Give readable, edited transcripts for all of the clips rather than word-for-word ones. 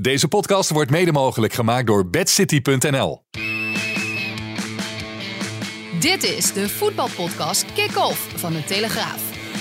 Deze podcast wordt mede mogelijk gemaakt door bedcity.nl. Dit is de voetbalpodcast Kick-Off van de Telegraaf.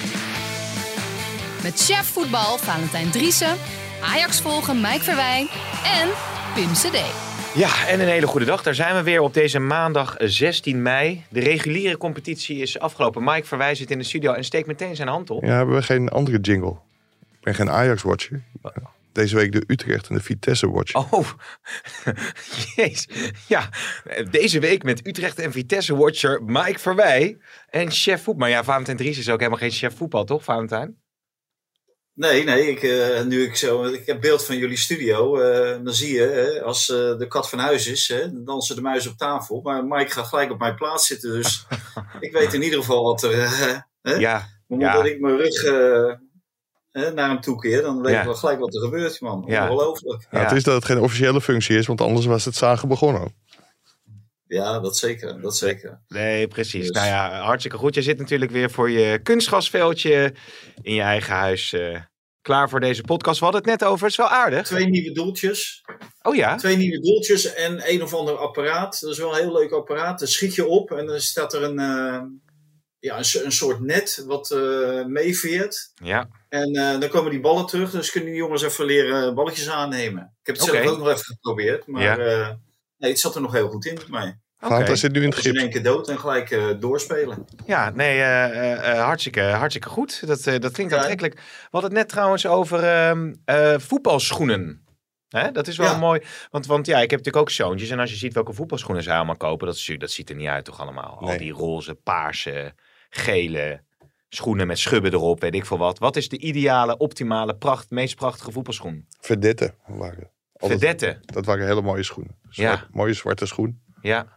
Met chef voetbal Valentijn Driessen, Ajax volgen Mike Verwij en Pim CD. Ja, en een hele goede dag. Daar zijn we weer op deze maandag 16 mei. De reguliere competitie is afgelopen. Mike Verwij zit in de studio en steekt meteen zijn hand op. Ja, hebben we geen andere jingle. Ik ben geen Ajax-watcher. Deze week de Utrecht en de Vitesse-watcher. Oh, jeez. Ja, deze week met Utrecht en Vitesse-watcher Mike Verwij en chef voetbal. Maar ja, Valentijn Dries is ook helemaal geen chef voetbal, toch, Valentijn? Nee, ik heb beeld van jullie studio, dan zie je, als de kat van huis is, dan dansen de muizen op tafel. Maar Mike gaat gelijk op mijn plaats zitten, dus ik weet in ieder geval wat er... dat ik mijn rug naar hem toe keer, dan weet ik wel gelijk wat er gebeurt, man. Ja. Ongelooflijk. Ja, het is dat het geen officiële functie is, want anders was het zagen begonnen. Ja, dat zeker. Nee, precies. Dus. Nou ja, hartstikke goed. Je zit natuurlijk weer voor je kunstgrasveldje in je eigen huis klaar voor deze podcast. We hadden het net over, het is wel aardig. 2 nieuwe doeltjes. Oh ja? 2 nieuwe doeltjes en een of ander apparaat. Dat is wel een heel leuk apparaat. Dan schiet je op en dan staat er een soort net wat meeveert. Ja. En dan komen die ballen terug, dus kunnen die jongens even leren balletjes aannemen. Ik heb het zelf ook nog even geprobeerd, maar het zat er nog heel goed in met mij. Valentijn zit nu in het Dus in gips. 1 keer dood en gelijk doorspelen. Ja, nee, hartstikke goed. Dat klinkt aantrekkelijk. We hadden het net trouwens over voetbalschoenen. Hè? Dat is wel mooi. Want ja, ik heb natuurlijk ook zoontjes. En als je ziet welke voetbalschoenen zij allemaal kopen, dat ziet er niet uit toch allemaal. Nee. Al die roze, paarse, gele schoenen met schubben erop, weet ik veel wat. Wat is de ideale, optimale, meest prachtige voetbalschoen? Verdette. Verdette. Dat waren hele mooie schoenen. Mooie zwarte schoen. Ja.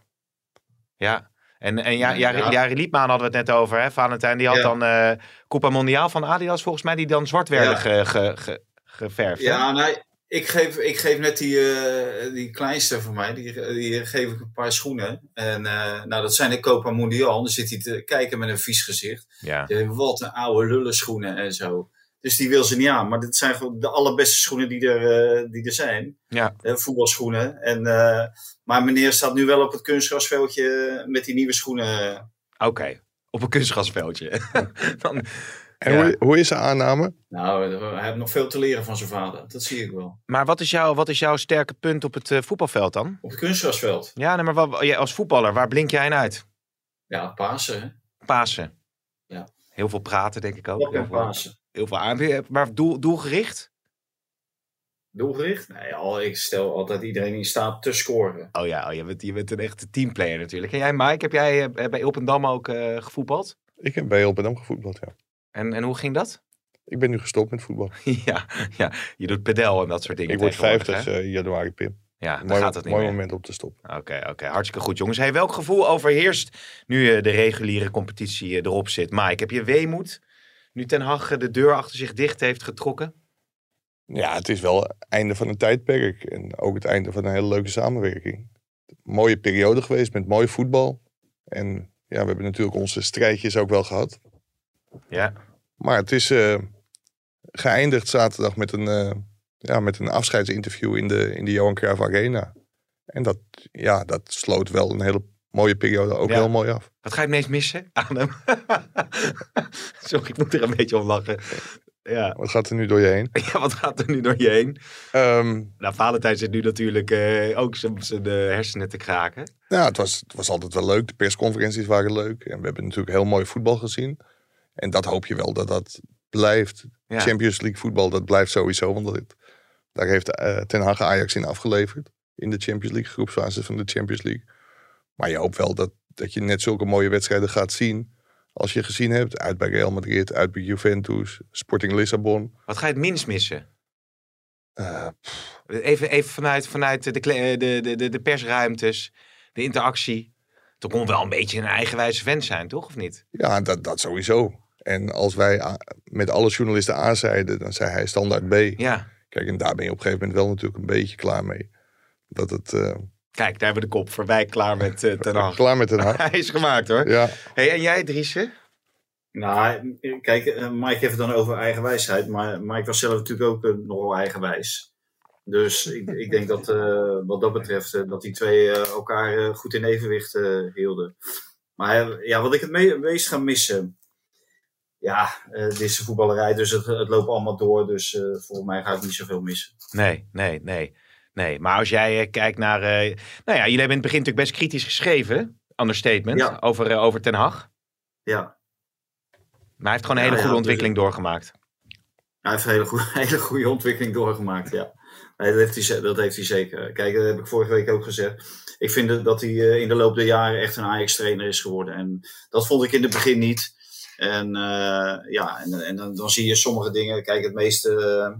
En Jari Liepman hadden we het net over. Hè? Valentijn, die had dan Copa Mondiaal van Adidas volgens mij, die dan zwart werden geverfd. Ja, nee, ik geef net die kleinste van mij, die geef ik een paar schoenen. En dat zijn de Copa Mondial. Dan zit hij te kijken met een vies gezicht. Ja. Wat een oude lullen schoenen en zo. Dus die wil ze niet aan. Maar dit zijn gewoon de allerbeste schoenen die er zijn. Ja. Voetbalschoenen. Maar meneer staat nu wel op het kunstgrasveldje met die nieuwe schoenen. Oké, op een kunstgrasveldje. Hoe is de aanname? Nou, hij heeft nog veel te leren van zijn vader. Dat zie ik wel. Maar wat is jouw sterke punt op het voetbalveld dan? Op het kunstgrasveld? Ja, maar als voetballer, waar blink jij in uit? Ja, Pasen. Hè? Pasen. Ja. Heel veel praten, denk ik ook. Blok en Pasen. Heel veel aan. Maar doelgericht? Doelgericht? Nee, ik stel altijd iedereen in staat te scoren. Oh ja, je bent een echte teamplayer natuurlijk. En jij, Mike, heb jij bij Ilpendam ook gevoetbald? Ik heb bij Ilpendam gevoetbald, ja. En hoe ging dat? Ik ben nu gestopt met voetbal. ja, je doet padel en dat soort dingen. Ik word 50 januari, Pim. Ja, dan gaat het niet mooi meer. moment om te stoppen. Oké, hartstikke goed, jongens. Hey, welk gevoel overheerst nu de reguliere competitie erop zit? Mike, heb je weemoed nu Ten Hag de deur achter zich dicht heeft getrokken? Ja, het is wel het einde van een tijdperk. En ook het einde van een hele leuke samenwerking. Mooie periode geweest met mooi voetbal. En ja, we hebben natuurlijk onze strijdjes ook wel gehad. Ja. Maar het is geëindigd zaterdag met een afscheidsinterview in de Johan Cruijff Arena. En dat sloot wel een hele mooie periode ook heel mooi af. Wat ga je het meest missen aan hem? Sorry, ik moet er een beetje om lachen. Ja. Wat gaat er nu door je heen? Ja, wat gaat er nu door je heen? Valentijn zit nu natuurlijk ook zijn hersenen te kraken. Ja, het was altijd wel leuk. De persconferenties waren leuk. En we hebben natuurlijk heel mooi voetbal gezien. En dat hoop je wel dat blijft. Ja. Champions League voetbal, dat blijft sowieso. Want daar heeft Ten Hag Ajax in afgeleverd. In de Champions League, groepsfase van de Champions League. Maar je hoopt wel dat je net zulke mooie wedstrijden gaat zien. Als je gezien hebt, uit bij Real Madrid, uit bij Juventus, Sporting Lissabon. Wat ga je het minst missen? Even vanuit de persruimtes, de interactie. Toch moet wel een beetje een eigenwijze vent zijn, toch? Of niet? Ja, dat sowieso. En als wij met alle journalisten A zeiden, dan zei hij standaard B. Ja. Kijk, en daar ben je op een gegeven moment wel natuurlijk een beetje klaar mee. Dat het... Kijk, daar hebben we de kop voorbij klaar met Ten Hag. Klaar met Ten Hag. Hij is gemaakt, hoor. Ja. Hey, en jij, Driessen? Nou, kijk, Mike heeft het dan over eigenwijsheid. Maar Mike was zelf natuurlijk ook nogal eigenwijs. Dus ik denk dat wat dat betreft dat die twee elkaar goed in evenwicht hielden. Maar wat ik het meest ga missen... Ja, dit is de voetballerij, dus het loopt allemaal door. Dus volgens mij ga ik niet zoveel missen. Nee. Maar als jij kijkt naar... jullie hebben in het begin natuurlijk best kritisch geschreven. Understatement. Over Ten Hag. Ja. Maar hij heeft gewoon een hele goede ontwikkeling doorgemaakt. Hij heeft een hele goede ontwikkeling doorgemaakt, ja. Nee, dat heeft hij zeker. Kijk, dat heb ik vorige week ook gezegd. Ik vind dat hij in de loop der jaren echt een Ajax-trainer is geworden. En dat vond ik in het begin niet. En dan zie je sommige dingen. Kijk, het meeste...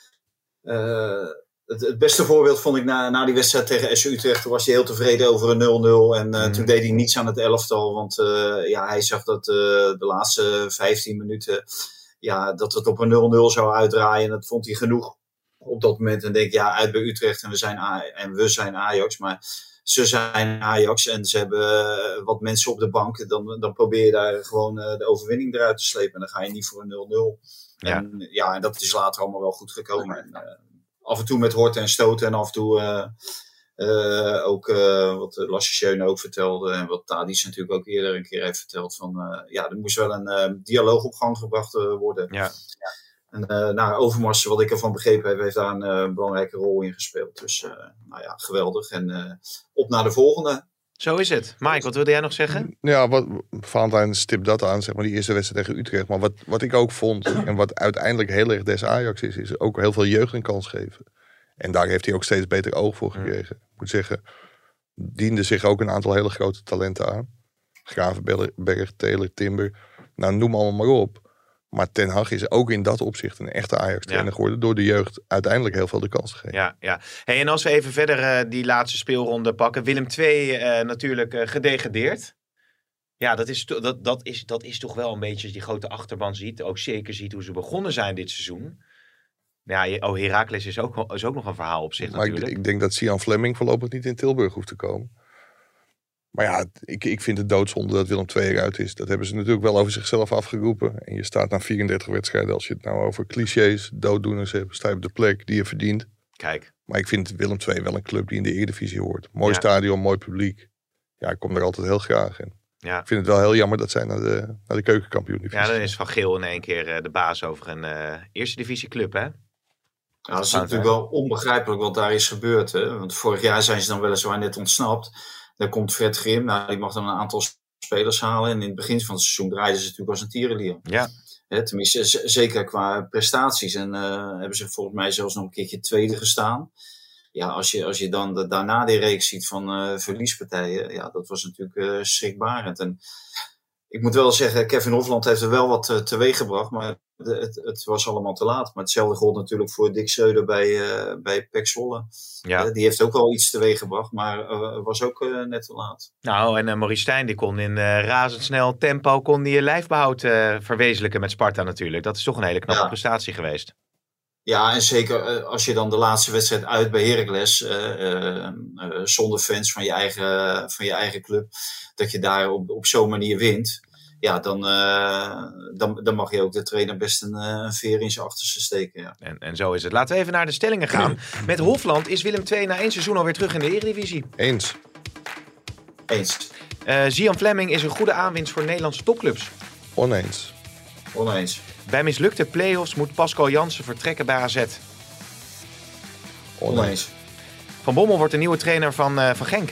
Het beste voorbeeld vond ik na die wedstrijd tegen SC Utrecht. Toen was hij heel tevreden over een 0-0. En toen deed hij niets aan het elftal. Want hij zag dat de laatste 15 minuten... dat het op een 0-0 zou uitdraaien. En dat vond hij genoeg op dat moment. En denk uit bij Utrecht en we zijn Ajax. Maar ze zijn Ajax en ze hebben wat mensen op de bank. Dan probeer je daar gewoon de overwinning eruit te slepen. En dan ga je niet voor een 0-0. Ja. En dat is later allemaal wel goed gekomen. En, af en toe met horten en stoten en af en toe ook wat Lasse Schöne ook vertelde. En wat Tadic natuurlijk ook eerder een keer heeft verteld. Van, er moest wel een dialoog op gang gebracht worden. Ja. En Overmars, wat ik ervan begrepen heb, heeft daar een belangrijke rol in gespeeld. Dus geweldig. En op naar de volgende. Zo is het. Mike, wat wilde jij nog zeggen? Ja, Valentijn stipt dat aan, zeg maar, die eerste wedstrijd tegen Utrecht. Maar wat ik ook vond, en wat uiteindelijk heel erg des Ajax is ook heel veel jeugd een kans geven. En daar heeft hij ook steeds beter oog voor gekregen. Ik moet zeggen, diende zich ook een aantal hele grote talenten aan. Gravenberg, Taylor, Timber. Nou, noem allemaal maar op. Maar Ten Hag is ook in dat opzicht een echte Ajax-trainer geworden. Door de jeugd uiteindelijk heel veel de kans te geven. Ja. Hey, en als we even verder die laatste speelronde pakken. Willem II natuurlijk gedegradeerd. Ja, dat is toch wel een beetje, als je die grote achterban ziet. Ook zeker ziet hoe ze begonnen zijn dit seizoen. Ja, Heracles is ook nog een verhaal op zich natuurlijk. Ik denk dat Sian Fleming voorlopig niet in Tilburg hoeft te komen. Maar ja, ik vind het doodzonde dat Willem II eruit is. Dat hebben ze natuurlijk wel over zichzelf afgeroepen. En je staat na 34 wedstrijden, als je het nou over clichés, dooddoeners hebt, sta je op de plek die je verdient. Kijk. Maar ik vind Willem II wel een club die in de Eredivisie hoort. Mooi stadion, mooi publiek. Ja, ik kom er altijd heel graag in. Ja. Ik vind het wel heel jammer dat zij naar de keukenkampioen-divisie. Ja, dan is Van Geel in één keer de baas over een eerste divisieclub, hè? Ja, dat is natuurlijk wel onbegrijpelijk wat daar is gebeurd. Hè? Want vorig jaar zijn ze dan weliswaar net ontsnapt. Daar komt Fred Grim. Die mag dan een aantal spelers halen. En in het begin van het seizoen draaiden ze natuurlijk als een tierenlier. Ja. Tenminste, zeker qua prestaties. En hebben ze volgens mij zelfs nog een keertje tweede gestaan. Ja, als je dan daarna die reeks ziet van verliespartijen. Ja, dat was natuurlijk schrikbarend. En ik moet wel zeggen, Kevin Hofland heeft er wel wat teweeg gebracht. Maar het was allemaal te laat. Maar hetzelfde gold natuurlijk voor Dick Schreuder bij PEC Zwolle. Ja. Die heeft ook wel iets teweeg gebracht. Maar was ook net te laat. Nou, en Maurice Stijn die kon in razendsnel tempo die lijfbehoud verwezenlijken met Sparta natuurlijk. Dat is toch een hele knappe prestatie geweest. Ja, en zeker als je dan de laatste wedstrijd uit bij Heracles, zonder fans van je eigen club, dat je daar op zo'n manier wint. Ja, dan mag je ook de trainer best een veer in zijn achterste steken. Ja. En zo is het. Laten we even naar de stellingen gaan. Met Hofland is Willem II na 1 seizoen alweer terug in de Eredivisie. Eens. Sian Fleming is een goede aanwinst voor Nederlandse topclubs. Oneens. Bij mislukte play-offs moet Pascal Jansen vertrekken bij AZ. Oneens. Van Bommel wordt de nieuwe trainer van Genk.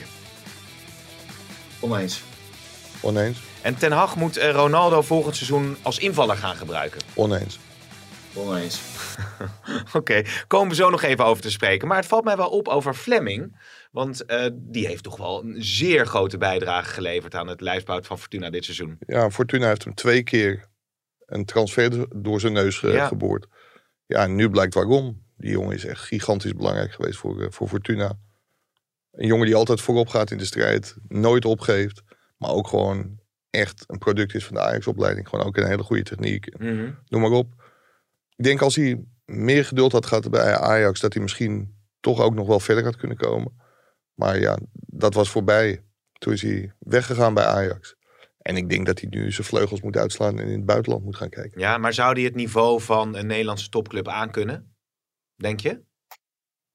Oneens. En Ten Hag moet Ronaldo volgend seizoen als invaller gaan gebruiken. Oneens. Oké, komen we zo nog even over te spreken. Maar het valt mij wel op over Fleming. Want die heeft toch wel een zeer grote bijdrage geleverd aan het lijfsbehoud van Fortuna dit seizoen. Ja, Fortuna heeft hem 2 keer een transfer door zijn neus geboord. Ja, en nu blijkt waarom. Die jongen is echt gigantisch belangrijk geweest voor Fortuna. Een jongen die altijd voorop gaat in de strijd. Nooit opgeeft. Maar ook gewoon echt een product is van de Ajax-opleiding. Gewoon ook een hele goede techniek. Noem maar op. Ik denk als hij meer geduld had gehad bij Ajax, dat hij misschien toch ook nog wel verder had kunnen komen. Maar ja, dat was voorbij. Toen is hij weggegaan bij Ajax. En ik denk dat hij nu zijn vleugels moet uitslaan en in het buitenland moet gaan kijken. Ja, maar zou hij het niveau van een Nederlandse topclub aankunnen? Denk je?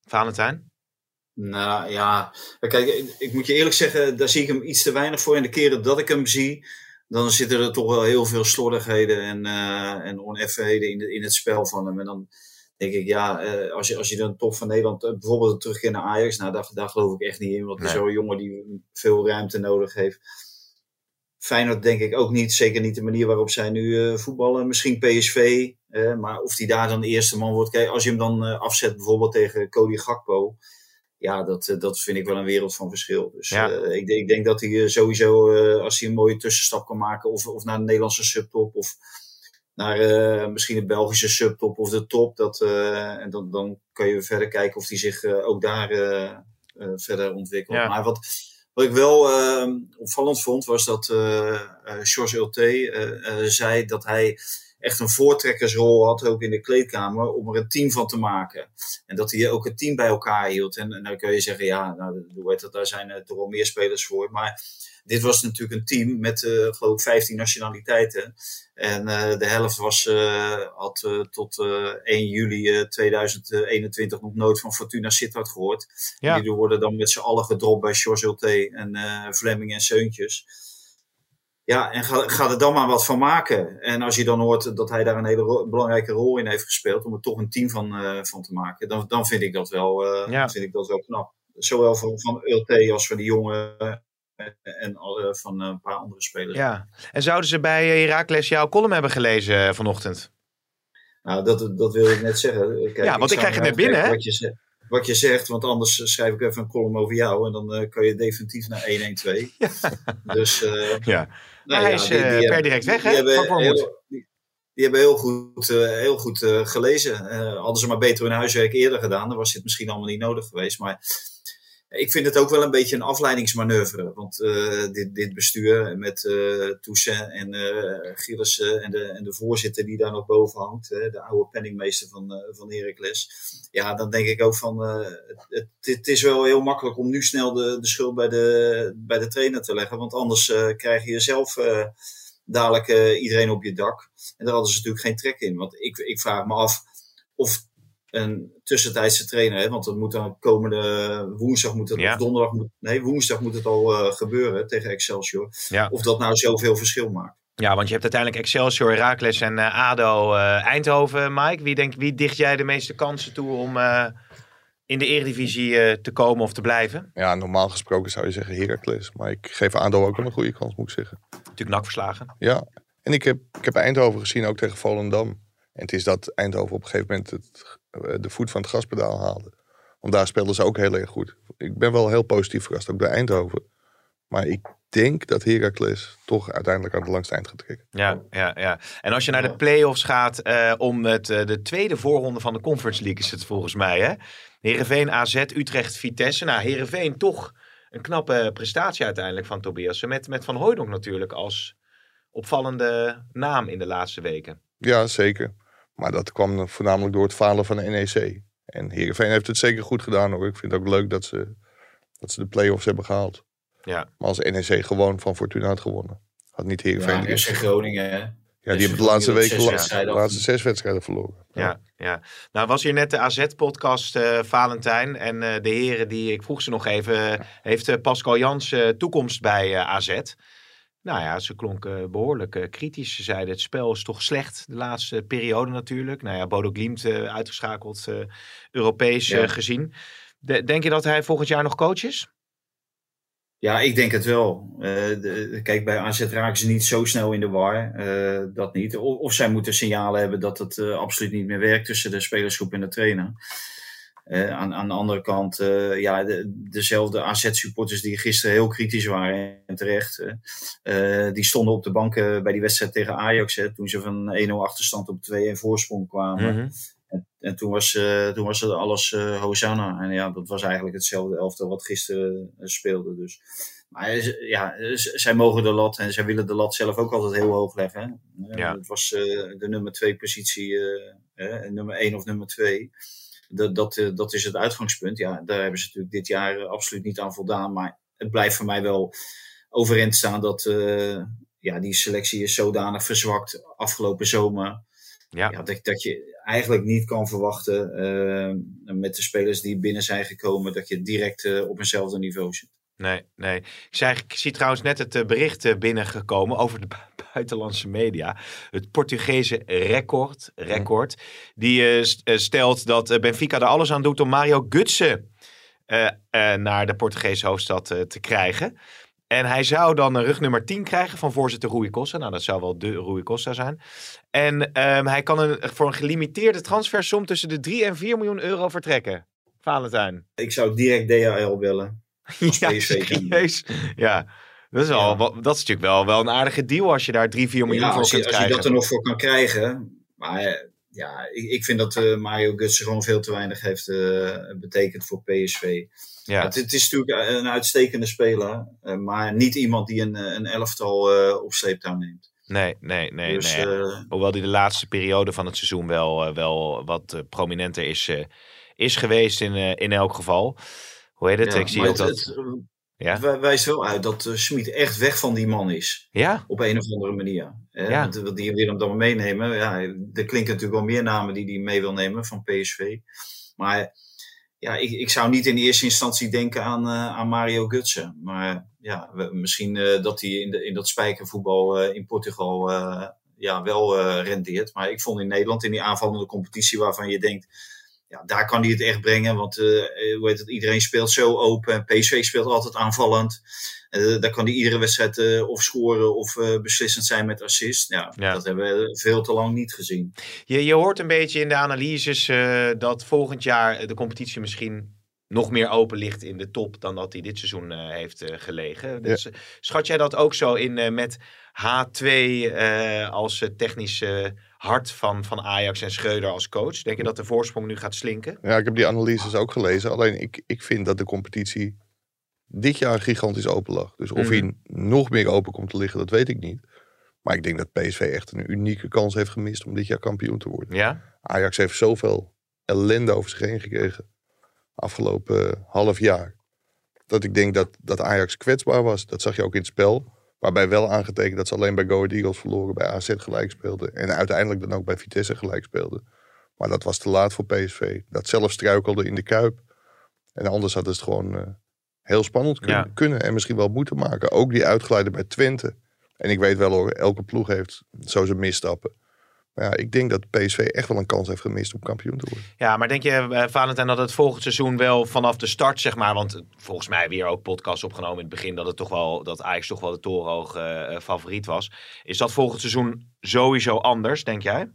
Valentijn? Nou ja, kijk, ik moet je eerlijk zeggen, daar zie ik hem iets te weinig voor. En de keren dat ik hem zie, dan zitten er toch wel heel veel slordigheden en oneffenheden in het spel van hem. En dan denk ik, als je dan top van Nederland, bijvoorbeeld terugkeert naar Ajax, nou daar geloof ik echt niet in. Want zo'n jongen die veel ruimte nodig heeft. Feyenoord denk ik ook niet, zeker niet de manier waarop zij nu voetballen. Misschien PSV, maar of die daar dan de eerste man wordt. Kijk, als je hem dan afzet bijvoorbeeld tegen Cody Gakpo, ja, dat vind ik wel een wereld van verschil. Dus ik denk dat hij sowieso, als hij een mooie tussenstap kan maken, of naar de Nederlandse subtop, of naar misschien de Belgische subtop of de top, en dan kan je verder kijken of hij zich ook daar verder ontwikkelt. Ja. Maar wat ik wel opvallend vond, was dat George Ulte zei dat hij echt een voortrekkersrol had, ook in de kleedkamer, om er een team van te maken. En dat hij ook een team bij elkaar hield. En dan kun je zeggen, daar zijn toch wel meer spelers voor. Maar dit was natuurlijk een team met, geloof ik, 15 nationaliteiten. En de helft had tot 1 juli 2021 nog nooit van Fortuna Sittard gehoord. Ja. Die worden dan met z'n allen gedropt bij George Ulte en Flemming en Seuntjes. Ja, en ga er dan maar wat van maken. En als je dan hoort dat hij daar een hele belangrijke rol in heeft gespeeld, om er toch een team van te maken, dan vind ik dat wel, vind ik dat wel knap. Zowel van Ulte als van die jongen en van een paar andere spelers. Ja, en zouden ze bij Heracles jouw column hebben gelezen vanochtend? Nou, dat wil ik net zeggen. Kijk, want ik krijg het net binnen, hè? Wat je zegt, want anders schrijf ik even een column over jou en dan kan je definitief naar 112. Ja. Dus, maar hij is per direct weg, hè? Die hebben heel goed gelezen. Hadden ze maar beter hun huiswerk eerder gedaan, dan was dit misschien allemaal niet nodig geweest. Maar ik vind het ook wel een beetje een afleidingsmanoeuvre. Want dit bestuur met Toussaint en Gillissen en de voorzitter die daar nog boven hangt, de oude penningmeester van Heracles. Ja, dan denk ik ook van, het is wel heel makkelijk om nu snel de schuld bij de trainer te leggen. Want anders krijg je zelf dadelijk iedereen op je dak. En daar hadden ze natuurlijk geen trek in. Want ik vraag me af of een tussentijdse trainer, hè, want dat moet dan komende woensdag woensdag moet het al gebeuren tegen Excelsior. Ja. Of dat nou zoveel verschil maakt. Ja, want je hebt uiteindelijk Excelsior, Heracles en ADO Eindhoven. Mike, wie dicht jij de meeste kansen toe om in de Eredivisie te komen of te blijven? Ja, normaal gesproken zou je zeggen Heracles. Maar ik geef ADO ook wel een goede kans, moet ik zeggen. Natuurlijk NAC verslagen. Ja, en ik heb Eindhoven gezien ook tegen Volendam. En het is dat Eindhoven op een gegeven moment de voet van het gaspedaal haalde. Want daar speelden ze ook heel erg goed. Ik ben wel heel positief verrast, ook bij Eindhoven. Maar ik denk dat Heracles toch uiteindelijk aan de langste eind gaat trekken. Ja. En als je naar de play-offs gaat om de tweede voorronde van de Conference League is het volgens mij, hè? Heerenveen, AZ, Utrecht, Vitesse. Nou, Heerenveen toch een knappe prestatie uiteindelijk van Tobias. Met Van Hooijdonk natuurlijk als opvallende naam in de laatste weken. Ja, zeker. Maar dat kwam voornamelijk door het falen van de NEC. En Heerenveen heeft het zeker goed gedaan, hoor. Ik vind het ook leuk dat ze de play-offs hebben gehaald. Ja. Maar als NEC gewoon van Fortuna had gewonnen, had niet Heerenveen... Ja, FC Groningen, hè? Ja, die hebben de laatste 6 wedstrijden verloren. Ja. Nou was hier net de AZ-podcast, Valentijn. En de heren ik vroeg ze nog even, heeft Pascal Jans toekomst bij AZ? Nou ja, ze klonken behoorlijk kritisch. Ze zeiden het spel is toch slecht de laatste periode natuurlijk. Nou ja, Bodo Glimt uitgeschakeld, Europees gezien. Denk je dat hij volgend jaar nog coach is? Ja, ik denk het wel. Kijk, bij AZ raken ze niet zo snel in de war. Dat niet. Of zij moeten signalen hebben dat het absoluut niet meer werkt tussen de spelersgroep en de trainer. Aan de andere kant, dezelfde AZ-supporters die gisteren heel kritisch waren en terecht. Die stonden op de bank bij die wedstrijd tegen Ajax. Toen ze van 1-0 achterstand op 2-1 voorsprong kwamen. Mm-hmm. En toen was het alles Hosanna. En ja, dat was eigenlijk hetzelfde elftal wat gisteren speelde. Dus. Maar zij mogen de lat en zij willen de lat zelf ook altijd heel hoog leggen. Ja. Het was de nummer 2 positie, nummer 1 of nummer 2. Dat is het uitgangspunt. Ja, daar hebben ze natuurlijk dit jaar absoluut niet aan voldaan. Maar het blijft voor mij wel overeind staan dat die selectie is zodanig verzwakt afgelopen zomer. dat je eigenlijk niet kan verwachten met de spelers die binnen zijn gekomen, dat je direct op eenzelfde niveau zit. Nee. Ik zie trouwens net het bericht binnengekomen over de buitenlandse media. Het Portugese record. Die stelt dat Benfica er alles aan doet om Mario Götze naar de Portugese hoofdstad te krijgen. En hij zou dan rugnummer 10 krijgen van voorzitter Rui Costa. Nou, dat zou wel de Rui Costa zijn. En hij kan voor een gelimiteerde transfersom tussen de 3 en 4 miljoen euro vertrekken. Valentijn. Ik zou direct DHL bellen. Ja, dat is natuurlijk wel een aardige deal als je daar 3-4 miljoen voor kunt krijgen. Als je dat er nog voor kan krijgen. Maar ik vind dat Mario Götze gewoon veel te weinig heeft betekend voor PSV. Ja. Het is natuurlijk een uitstekende speler. Maar niet iemand die een elftal op sleeptouw neemt. Nee. Dus, hoewel die de laatste periode van het seizoen wel wat prominenter is geweest in elk geval. Hoe heet het? Ja, ik zie ook dat... Het wijst wel uit dat Schmid echt weg van die man is. Ja? Op een of andere manier. Want die wil hem dan meenemen. Ja, er klinken natuurlijk wel meer namen die hij mee wil nemen van PSV. Maar ik zou niet in eerste instantie denken aan Mario Götze. Maar misschien dat hij in dat spijkervoetbal in Portugal wel rendeert. Maar ik vond in Nederland in die aanvallende competitie waarvan je denkt... Ja, daar kan hij het echt brengen, want iedereen speelt zo open. PSV speelt altijd aanvallend. Daar kan hij iedere wedstrijd of scoren of beslissend zijn met assist. Dat hebben we veel te lang niet gezien. Je hoort een beetje in de analyses dat volgend jaar de competitie misschien nog meer open ligt in de top dan dat hij dit seizoen heeft gelegen. Dus schat jij dat ook zo in met H2 als technische hart van Ajax en Schreuder als coach? Denk je dat de voorsprong nu gaat slinken? Ja, ik heb die analyses ook gelezen. Alleen ik vind dat de competitie dit jaar gigantisch open lag. Dus of hij nog meer open komt te liggen, dat weet ik niet. Maar ik denk dat PSV echt een unieke kans heeft gemist om dit jaar kampioen te worden. Ja? Ajax heeft zoveel ellende over zich heen gekregen afgelopen half jaar. Dat ik denk dat Ajax kwetsbaar was. Dat zag je ook in het spel. Waarbij wel aangetekend dat ze alleen bij Go Ahead Eagles verloren, bij AZ gelijk speelden. En uiteindelijk dan ook bij Vitesse gelijk speelden. Maar dat was te laat voor PSV. Dat zelf struikelde in de Kuip. En anders hadden ze het gewoon heel spannend kunnen. En misschien wel moeten maken. Ook die uitglijden bij Twente. En ik weet wel hoor, elke ploeg heeft zo zijn misstappen. Maar ik denk dat PSV echt wel een kans heeft gemist om kampioen te worden. Ja, maar denk je, Valentijn, dat het volgend seizoen wel vanaf de start, zeg maar, want volgens mij weer ook podcast opgenomen in het begin, dat Ajax toch wel de torenhoog favoriet was. Is dat volgend seizoen sowieso anders, denk jij?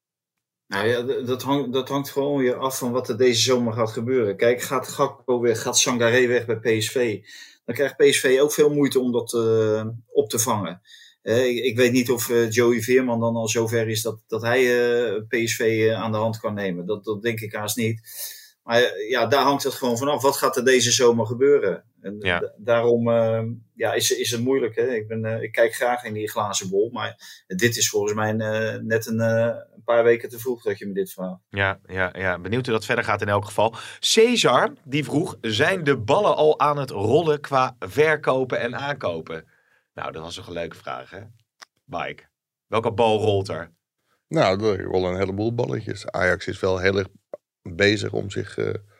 Nou ja, dat hangt gewoon weer af van wat er deze zomer gaat gebeuren. Kijk, gaat Gakpo weg, gaat Sangaré weg bij PSV, dan krijgt PSV ook veel moeite om dat op te vangen. Ik weet niet of Joey Veerman dan al zover is dat hij PSV aan de hand kan nemen. Dat denk ik haast niet. Maar daar hangt het gewoon vanaf. Wat gaat er deze zomer gebeuren? En daarom is het moeilijk. Hè? Ik kijk graag in die glazen bol. Maar dit is volgens mij net een paar weken te vroeg dat je me dit vraagt. Ja. Benieuwd hoe dat verder gaat in elk geval. Cesar, die vroeg, zijn de ballen al aan het rollen qua verkopen en aankopen? Nou, dat was toch een leuke vraag, hè? Mike, welke bal rolt er? Nou, er rollen een heleboel balletjes. Ajax is wel heel erg bezig om zich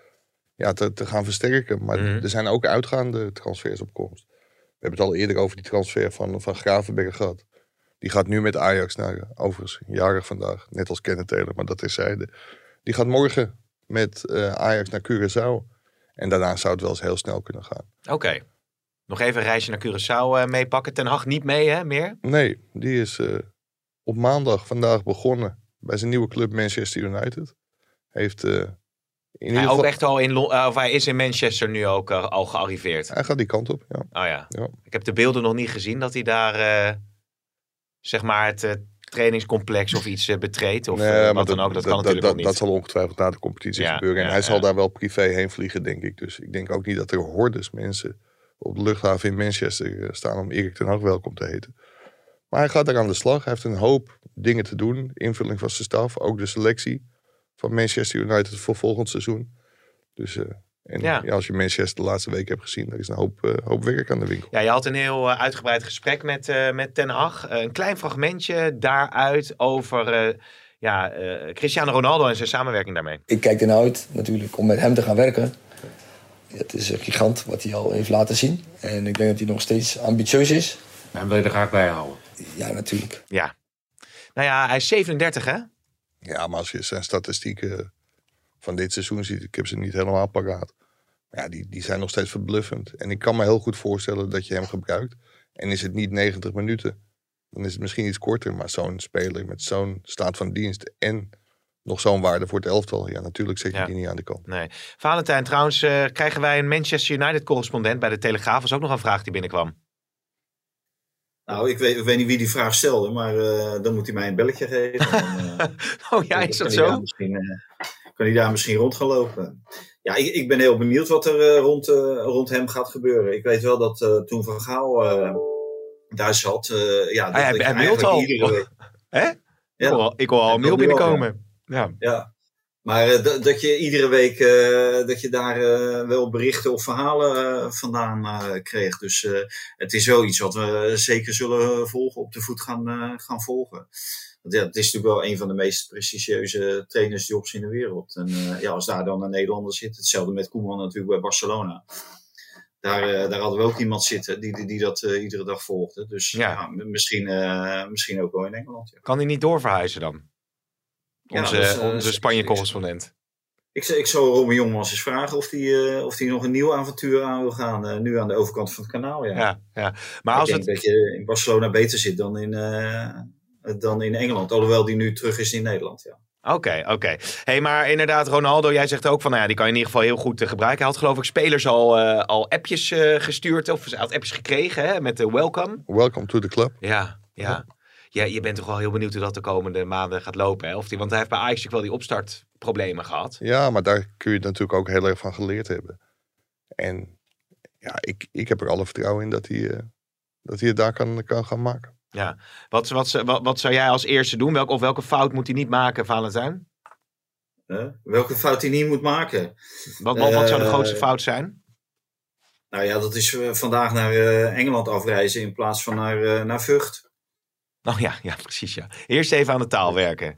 te gaan versterken. Maar er zijn ook uitgaande transfers op komst. We hebben het al eerder over die transfer van Gravenberg gehad. Die gaat nu met Ajax naar, overigens jarig vandaag, net als Kenneth Taylor, maar dat is zijde. Die gaat morgen met Ajax naar Curaçao. En daarna zou het wel eens heel snel kunnen gaan. Oké. Nog even een reisje naar Curaçao meepakken. Ten Hag niet mee, hè, meer? Nee, die is op maandag vandaag begonnen bij zijn nieuwe club Manchester United. Heeft hij is in Manchester nu ook al gearriveerd. Hij gaat die kant op, ja. Oh ja. Ik heb de beelden nog niet gezien dat hij daar zeg maar het trainingscomplex of iets betreedt. Of wat dan ook. Dat kan natuurlijk ook niet. Dat zal ongetwijfeld na de competitie gebeuren. En hij zal daar wel privé heen vliegen, denk ik. Dus ik denk ook niet dat er hordes mensen op de luchthaven in Manchester staan om Erik ten Hag welkom te heten. Maar hij gaat daar aan de slag. Hij heeft een hoop dingen te doen. Invulling van zijn staf. Ook de selectie van Manchester United voor volgend seizoen. Dus als je Manchester de laatste week hebt gezien, er is een hoop werk aan de winkel. Ja, je had een heel uitgebreid gesprek met Ten Hag. Een klein fragmentje daaruit over Cristiano Ronaldo en zijn samenwerking daarmee. Ik kijk ernaar uit natuurlijk om met hem te gaan werken. Het is een gigant wat hij al heeft laten zien. En ik denk dat hij nog steeds ambitieus is. En wil je er graag bij houden? Ja, natuurlijk. Ja. Nou ja, hij is 37, hè? Ja, maar als je zijn statistieken van dit seizoen ziet, ik heb ze niet helemaal paraat. Ja, die zijn nog steeds verbluffend. En ik kan me heel goed voorstellen dat je hem gebruikt. En is het niet 90 minuten, dan is het misschien iets korter. Maar zo'n speler met zo'n staat van dienst en nog zo'n waarde voor het elftal. Ja, natuurlijk zet je die niet aan de kant. Nee. Valentijn, trouwens krijgen wij een Manchester United correspondent bij de Telegraaf. Was ook nog een vraag die binnenkwam. Nou, ik weet niet wie die vraag stelde, maar dan moet hij mij een belletje geven. Dan, is dat zo? Kan hij daar misschien rond gaan lopen? Ja, ik ben heel benieuwd wat er rond hem gaat gebeuren. Ik weet wel dat toen Van Gaal daar zat... hij mailt al. Hè? Ja. Ik hoor al een mail binnenkomen. Ja. Maar dat je iedere week dat je daar wel berichten of verhalen vandaan kreeg. Dus het is wel iets wat we zeker zullen volgen, op de voet gaan volgen. Want het is natuurlijk wel een van de meest prestigieuze trainersjobs in de wereld. En als daar dan een Nederlander zit, hetzelfde met Koeman natuurlijk bij Barcelona. Daar hadden we ook iemand zitten die dat iedere dag volgde. Dus misschien ook wel in Engeland. Ja. Kan hij niet doorverhuizen dan? Onze Spanje-correspondent. Ik zou Robin Jongmans eens vragen of hij nog een nieuw avontuur aan wil gaan. Nu aan de overkant van het kanaal. Ja. Maar ik denk dat je in Barcelona beter zit dan in Engeland. Alhoewel die nu terug is in Nederland. Ja. Oké. Hey, maar inderdaad, Ronaldo, jij zegt ook van, die kan je in ieder geval heel goed gebruiken. Hij had geloof ik spelers al appjes gestuurd, of hij had appjes gekregen, hè, met de welcome. Welcome to the club. Ja. Ja, je bent toch wel heel benieuwd hoe dat de komende maanden gaat lopen, hè? Want hij heeft bij Ajax wel die opstartproblemen gehad. Ja, maar daar kun je natuurlijk ook heel erg van geleerd hebben. En ja, ik heb er alle vertrouwen in dat hij het daar kan gaan maken. Ja, wat zou jij als eerste doen? Welke fout moet hij niet maken, Valentijn? Welke fout hij niet moet maken? Wat zou de grootste fout zijn? Nou ja, dat is vandaag naar Engeland afreizen in plaats van naar Vught. Oh ja, precies. Ja. Eerst even aan de taal werken.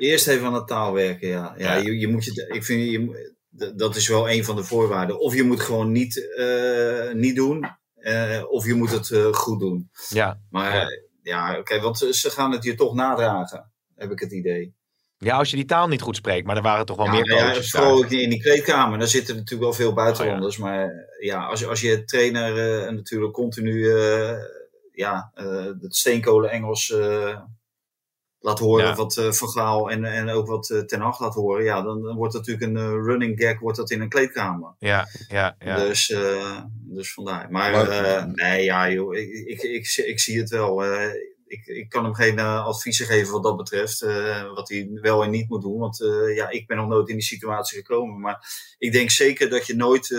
Ja. Ik vind dat is wel een van de voorwaarden. Of je moet gewoon niet doen, of je moet het goed doen. Ja. Maar oké, want ze gaan het je toch nadragen, heb ik het idee. Ja, als je die taal niet goed spreekt, maar er waren toch wel meer coaches. Vooral in die kleedkamer, daar zitten natuurlijk wel veel buitenlanders. Maar als je trainer natuurlijk continu het steenkolen Engels laat horen, wat Van Gaal en ook wat Ten Hag laat horen, dan wordt het natuurlijk een running gag in een kleedkamer. Ja. Dus vandaar. Ik zie het wel. Ik kan hem geen adviezen geven wat dat betreft, wat hij wel en niet moet doen, want ik ben nog nooit in die situatie gekomen. Maar ik denk zeker dat je nooit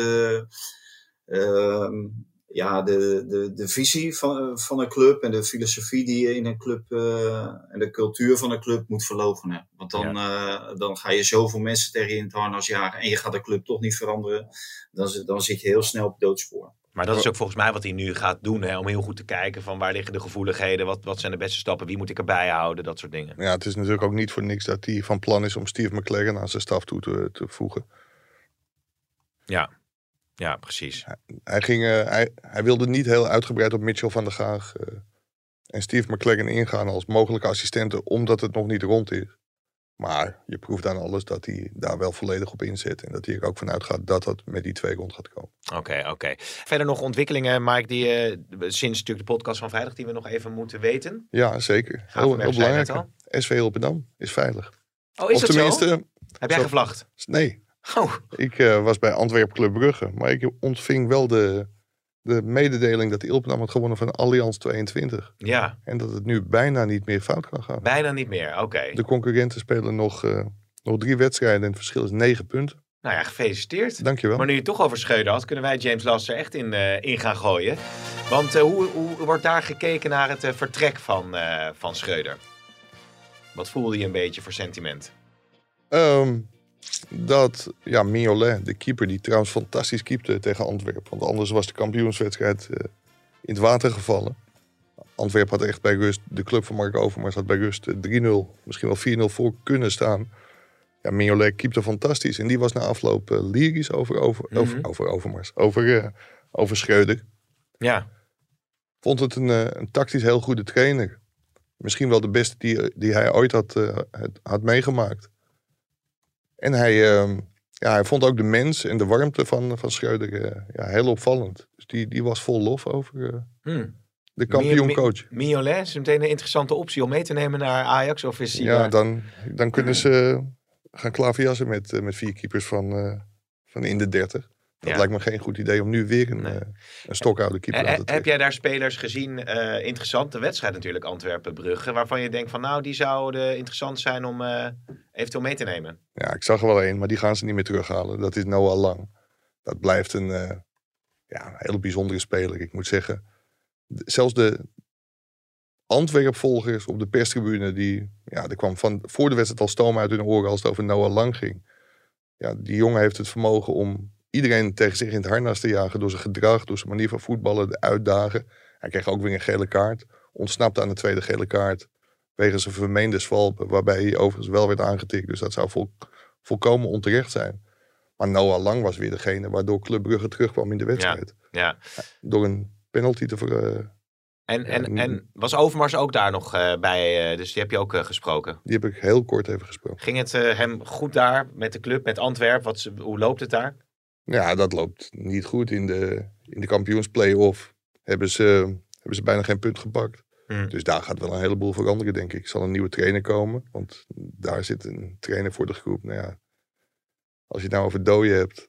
de visie van een club en de filosofie die je in een club en de cultuur van een club moet verloochenen. Want dan ga je zoveel mensen tegen je in het harnas jagen en je gaat de club toch niet veranderen. Dan zit je heel snel op doodspoor. Maar dat is ook volgens mij wat hij nu gaat doen, hè? Om heel goed te kijken van waar liggen de gevoeligheden, wat zijn de beste stappen, wie moet ik erbij houden, dat soort dingen. Ja, het is natuurlijk ook niet voor niks dat hij van plan is om Steve McLaren aan zijn staf toe te voegen. Ja, precies. Hij wilde niet heel uitgebreid op Mitchell van der Gaag en Steve McLaren ingaan als mogelijke assistenten, omdat het nog niet rond is. Maar je proeft aan alles dat hij daar wel volledig op inzet. En dat hij er ook vanuit gaat dat het met die 2 rond gaat komen. Oké. Verder nog ontwikkelingen, Mike, die sinds natuurlijk de podcast van vrijdag die we nog even moeten weten? Ja, zeker. Heel belangrijk. SV Hilpendam is veilig. Oh, is of dat tenminste, zo? Heb jij gevlacht? Nee. Oh. Ik was bij Antwerpen Club Brugge. Maar ik ontving wel de mededeling dat Hilpendam had gewonnen van Allianz 22. Ja. En dat het nu bijna niet meer fout kan gaan. Bijna niet meer, oké. De concurrenten spelen nog 3 wedstrijden en het verschil is 9 punten. Nou ja, gefeliciteerd. Dankjewel. Maar nu je het toch over Schreuder had, kunnen wij James Last er echt in gaan gooien. Want hoe wordt daar gekeken naar het vertrek van Schreuder? Wat voelde je een beetje voor sentiment? Dat Mignolet, de keeper, die trouwens fantastisch keepte tegen Antwerpen. Want anders was de kampioenswedstrijd in het water gevallen. Antwerpen had echt bij rust, de club van Mark Overmars had bij rust 3-0, misschien wel 4-0 voor kunnen staan. Ja, Mignolet keepte fantastisch. En die was na afloop lyrisch over Overmars. Over Schreuder. Ja. Vond het een tactisch heel goede trainer. Misschien wel de beste die hij ooit had meegemaakt. En hij vond ook de mens en de warmte van Schreuder heel opvallend. Dus die was vol lof over de kampioencoach. Mignolet is meteen een interessante optie om mee te nemen naar Ajax? Of is hij dan kunnen ze gaan klaverjassen met 4 keepers van in de 30. Dat lijkt me geen goed idee om nu weer een stokoude keeper aan te trekken. Heb jij daar spelers gezien, interessante wedstrijd natuurlijk, Antwerpen-Brugge, waarvan je denkt van nou, die zouden interessant zijn om eventueel mee te nemen? Ja, ik zag er wel één, maar die gaan ze niet meer terughalen. Dat is Noah Lang. Dat blijft een hele bijzondere speler. Ik moet zeggen, zelfs de Antwerp-volgers op de perstribune, er kwam voor de wedstrijd al stoom uit hun oren als het over Noah Lang ging. Ja, die jongen heeft het vermogen om iedereen tegen zich in het harnas te jagen door zijn gedrag, door zijn manier van voetballen, de uitdagen. Hij kreeg ook weer een gele kaart. Ontsnapte aan de tweede gele kaart wegens een vermeende zwalp, waarbij hij overigens wel werd aangetikt. Dus dat zou volkomen onterecht zijn. Maar Noah Lang was weer degene waardoor Club Brugge terugkwam in de wedstrijd. Ja. Door een penalty te En was Overmars ook daar nog bij? Dus die heb je ook gesproken? Die heb ik heel kort even gesproken. Ging het hem goed daar met de club, met Antwerpen? Hoe loopt het daar? Ja, dat loopt niet goed. In de kampioensplay-off hebben ze bijna geen punt gepakt. Dus daar gaat wel een heleboel veranderen, denk ik. Er zal een nieuwe trainer komen, want daar zit een trainer voor de groep. Nou ja, als je het nou over dooien hebt,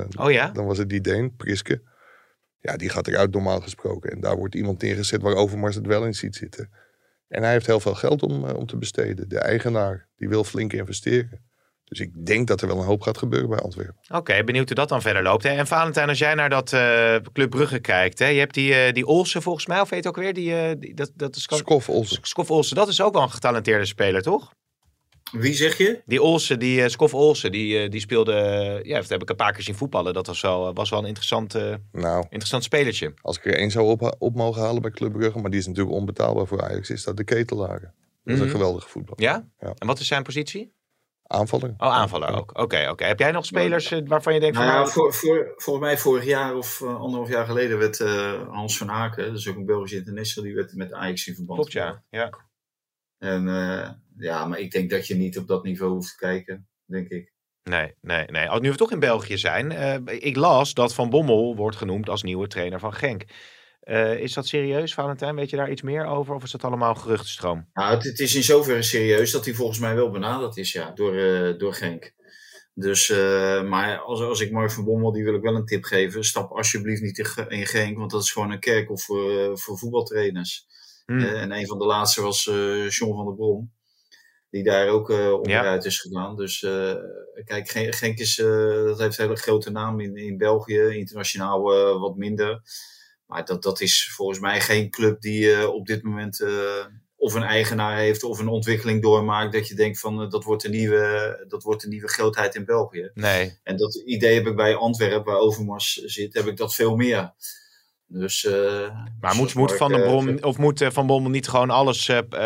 dan was het die Deen, Priske. Ja, die gaat eruit normaal gesproken. En daar wordt iemand neergezet waar Overmars het wel in ziet zitten. En hij heeft heel veel geld om te besteden. De eigenaar, die wil flink investeren. Dus ik denk dat er wel een hoop gaat gebeuren bij Antwerpen. Oké, benieuwd hoe dat dan verder loopt. Hè? En Valentijn, als jij naar dat Club Brugge kijkt. Hè? Je hebt die Olsen volgens mij, of weet je ook weer? Dat is Skof Olsen. Skof Olsen, dat is ook wel een getalenteerde speler, toch? Wie zeg je? Die Olsen, Skof Olsen, die speelde... dat heb ik een paar keer zien voetballen. Dat was wel een interessant spelertje. Als ik er één zou op mogen halen bij Club Brugge, maar die is natuurlijk onbetaalbaar voor Ajax, is dat de Ketelaar. Dat is een geweldige voetballer. Ja? En wat is zijn positie? Aanvaller. Oh, aanvaller ook. Oké. Heb jij nog spelers waarvan je denkt van... Volgens mij vorig jaar of 1,5 jaar geleden werd Hans van Aken, dat is ook een Belgische international, die werd met Ajax in verband. Klopt, ja. En maar ik denk dat je niet op dat niveau hoeft te kijken, denk ik. Nee. Nu we toch in België zijn, ik las dat Van Bommel wordt genoemd als nieuwe trainer van Genk. Is dat serieus, Valentijn? Weet je daar iets meer over? Of is dat allemaal geruchtenstroom? Nou, het is in zoverre serieus dat hij volgens mij wel benaderd is, door Genk. Dus, maar als ik Mark van Bommel, die wil ik wel een tip geven. Stap alsjeblieft niet in Genk, want dat is gewoon een kerkhof voor voetbaltrainers. En een van de laatste was John van der Brom. Die daar ook onderuit is gedaan. Dus kijk, Genk is, dat heeft een hele grote naam in België. Internationaal wat minder. Maar dat is volgens mij geen club die op dit moment of een eigenaar heeft of een ontwikkeling doormaakt. Dat je denkt van dat wordt de nieuwe grootheid in België. Nee. En dat idee heb ik bij Antwerpen, waar Overmars zit, heb ik dat veel meer. Dus, maar moet Van der Brom of moet Van Bommel niet gewoon alles...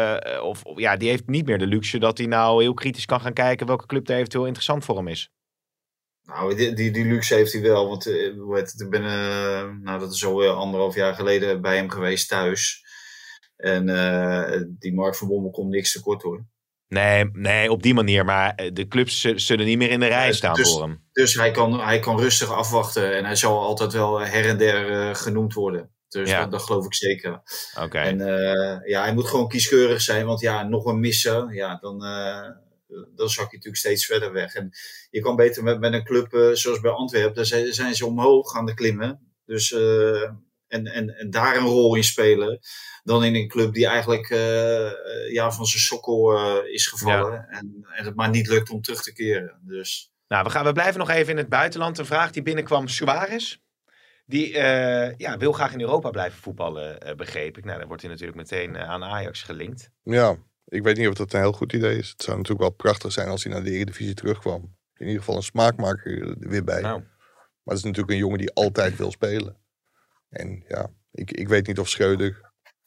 die heeft niet meer de luxe dat hij nou heel kritisch kan gaan kijken welke club er eventueel interessant voor hem is. Nou, die luxe heeft hij wel. Want ik ben, dat is al 1,5 jaar geleden bij hem geweest thuis. En die Mark van Bommel komt niks tekort hoor. Nee, op die manier. Maar de clubs zullen niet meer in de rij staan voor hem. Dus hij kan rustig afwachten. En hij zal altijd wel her en der genoemd worden. Dus dat geloof ik zeker. Oké. En hij moet gewoon kieskeurig zijn. Want nog een missen. Ja, dan zak je natuurlijk steeds verder weg. En je kan beter met een club zoals bij Antwerpen. Daar zijn ze omhoog aan de klimmen. Dus en daar een rol in spelen. Dan in een club die eigenlijk van zijn sokkel is gevallen. En het maar niet lukt om terug te keren. Dus. Nou, we blijven nog even in het buitenland. Een vraag die binnenkwam. Suarez. Die wil graag in Europa blijven voetballen, begreep ik. Nou, dan wordt hij natuurlijk meteen aan Ajax gelinkt. Ja, ik weet niet of dat een heel goed idee is. Het zou natuurlijk wel prachtig zijn als hij naar de Eredivisie terugkwam. In ieder geval een smaakmaker er weer bij. Nou. Maar het is natuurlijk een jongen die altijd wil spelen. En ja, ik weet niet of Schreuder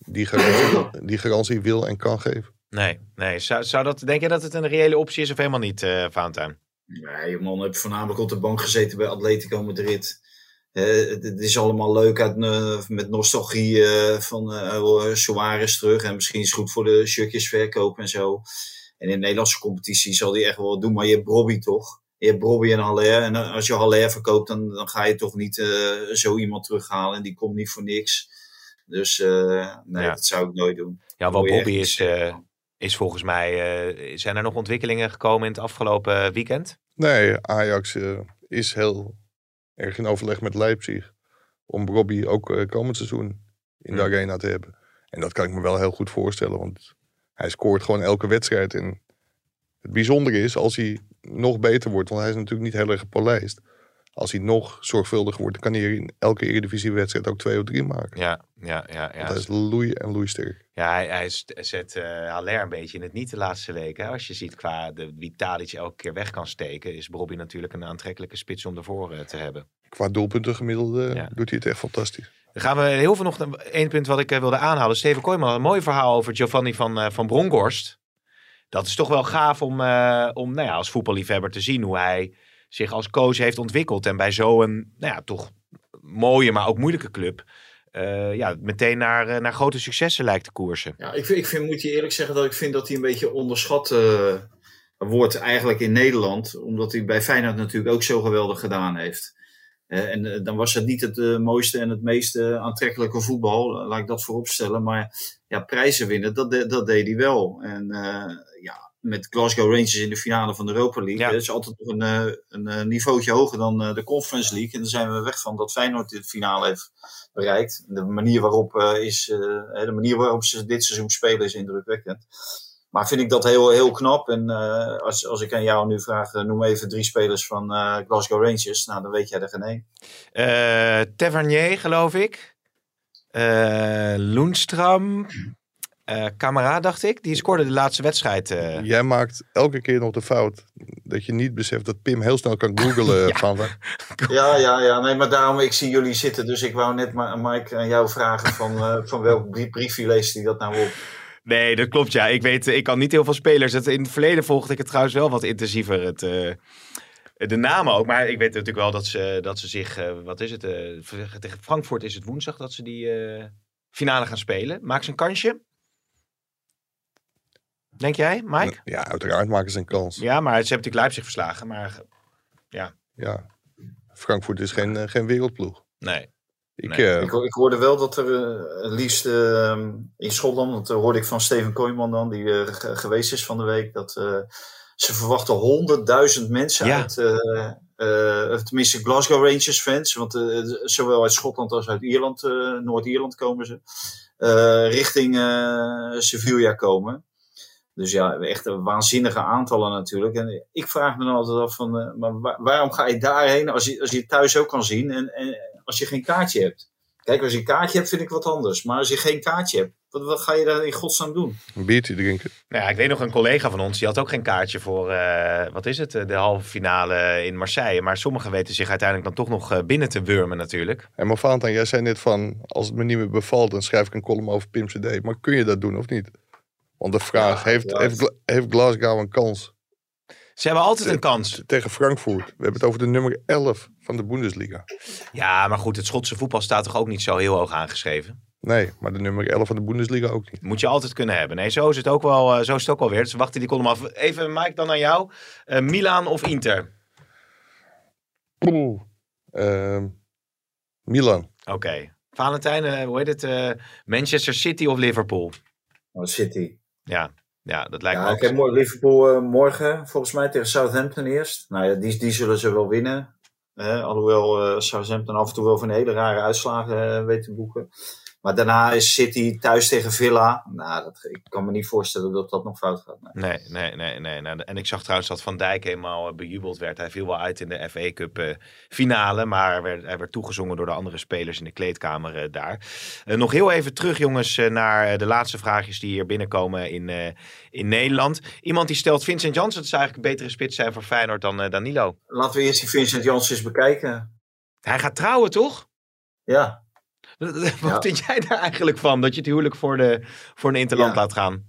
die garantie wil en kan geven. Nee. Zou dat, denk je dat het een reële optie is of helemaal niet, Valentijn? Nee, man, heb voornamelijk op de bank gezeten bij Atletico Madrid. Het is allemaal leuk met nostalgie van Suarez terug. En misschien is het goed voor de shirtjesverkoop en zo. En in de Nederlandse competitie zal hij echt wel doen. Maar je hebt Brobbey toch? Je hebt Brobbey en Haller. En als je Haller verkoopt, dan ga je toch niet zo iemand terughalen. En die komt niet voor niks. Dus dat zou ik nooit doen. Ja, wel Brobbey is volgens mij... zijn er nog ontwikkelingen gekomen in het afgelopen weekend? Nee, Ajax is heel erg in overleg met Leipzig. Om Brobbey ook komend seizoen in de arena te hebben. En dat kan ik me wel heel goed voorstellen. Want hij scoort gewoon elke wedstrijd. En het bijzondere is, als hij nog beter wordt, want hij is natuurlijk niet heel erg gepolijst. Als hij nog zorgvuldiger wordt, dan kan hij in elke Eredivisie-wedstrijd ook 2 of 3 maken. Ja. Want hij is loeisterk. Ja, hij zet Haller een beetje in het niet de laatste weken. Als je ziet qua wie Tadic elke keer weg kan steken, is Brobbey natuurlijk een aantrekkelijke spits om ervoor te hebben. Qua doelpuntengemiddelde doet hij het echt fantastisch. Dan gaan we heel veel nog één punt wat ik wilde aanhalen. Steven Kooijman had een mooi verhaal over Giovanni van Bronckhorst. Dat is toch wel gaaf om als voetballiefhebber te zien hoe hij zich als coach heeft ontwikkeld. En bij zo'n toch mooie, maar ook moeilijke club meteen naar grote successen lijkt te koersen. Ja, moet je eerlijk zeggen dat ik vind dat hij een beetje onderschat wordt eigenlijk in Nederland. Omdat hij bij Feyenoord natuurlijk ook zo geweldig gedaan heeft. En dan was het niet het mooiste en het meest aantrekkelijke voetbal, laat ik dat voorop stellen. Maar ja, prijzen winnen, dat deed hij wel. En met Glasgow Rangers in de finale van de Europa League. Dat is altijd nog een niveautje hoger dan de Conference League. En dan zijn we weg van dat Feyenoord de finale heeft bereikt. De manier waarop ze dit seizoen spelen is indrukwekkend. Maar vind ik dat heel, heel knap. En als ik aan jou nu vraag, noem even 3 spelers van Glasgow Rangers. Nou, dan weet jij er geen één. Tavernier, geloof ik. Lundstram. Camara, dacht ik. Die scoorde de laatste wedstrijd. Jij maakt elke keer nog de fout dat je niet beseft dat Pim heel snel kan googlen. Ja. Nee, maar daarom, ik zie jullie zitten. Dus ik wou net, Mike, aan jou vragen van welk briefje leest hij dat nou op? Nee, dat klopt, ja. Ik kan niet heel veel spelers. In het verleden volgde ik het trouwens wel wat intensiever. De namen ook. Maar ik weet natuurlijk wel dat ze zich... wat is het? Tegen Frankfurt is het woensdag dat ze die finale gaan spelen. Maak ze een kansje? Denk jij, Mike? Ja, uiteraard maken ze een kans. Ja, maar ze hebben natuurlijk Leipzig verslagen. Maar ja. Frankfurt is geen wereldploeg. Nee. Ik hoorde wel dat er het liefst in Schotland, want hoorde ik van Steven Kooijman dan, die geweest is van de week, dat ze verwachten 100.000 mensen uit, tenminste Glasgow Rangers fans, want zowel uit Schotland als uit Ierland, Noord-Ierland komen ze, richting Sevilla komen. Dus ja, echt waanzinnige aantallen natuurlijk. En ik vraag me dan altijd af van, maar waarom ga je daarheen als je het thuis ook kan zien en als je geen kaartje hebt? Kijk, als je een kaartje hebt vind ik wat anders. Maar als je geen kaartje hebt, wat ga je daar in godsnaam doen? Een biertje drinken. Nou ja, ik weet nog een collega van ons, die had ook geen kaartje voor, de halve finale in Marseille. Maar sommigen weten zich uiteindelijk dan toch nog binnen te wurmen natuurlijk. En maar Valentijn, jij zei net van, als het me niet meer bevalt, dan schrijf ik een column over Pim CD. Maar kun je dat doen of niet? Want de vraag, heeft Glasgow een kans? Ze hebben altijd een kans. Tegen Frankfurt. We hebben het over de nummer 11 van de Bundesliga. Ja, maar goed, het Schotse voetbal staat toch ook niet zo heel hoog aangeschreven? Nee, maar de nummer 11 van de Bundesliga ook niet. Moet je altijd kunnen hebben. Nee, zo is het ook wel weer. Dus we wachten die column af. Even, Mike, dan aan jou. Milan of Inter? Milan. Oké. Valentijn, hoe heet het? Manchester City of Liverpool? City. Ja, dat lijkt me ook. Ik heb Liverpool morgen volgens mij tegen Southampton eerst. Nou ja, die zullen ze wel winnen. Alhoewel Southampton af en toe wel van hele rare uitslagen weet te boeken. Maar daarna is City thuis tegen Villa. Nou, ik kan me niet voorstellen dat dat nog fout gaat. Nee. Nou, en ik zag trouwens dat Van Dijk helemaal bejubeld werd. Hij viel wel uit in de FA Cup finale. Maar hij werd toegezongen door de andere spelers in de kleedkamer daar. Nog heel even terug, jongens, naar de laatste vraagjes die hier binnenkomen in Nederland. Iemand die stelt, Vincent Janssen zou eigenlijk een betere spits zijn voor Feyenoord dan Danilo. Laten we eerst die Vincent Janssen eens bekijken. Hij gaat trouwen, toch? Ja. Wat vind jij daar eigenlijk van? Dat je het huwelijk voor een interland laat gaan?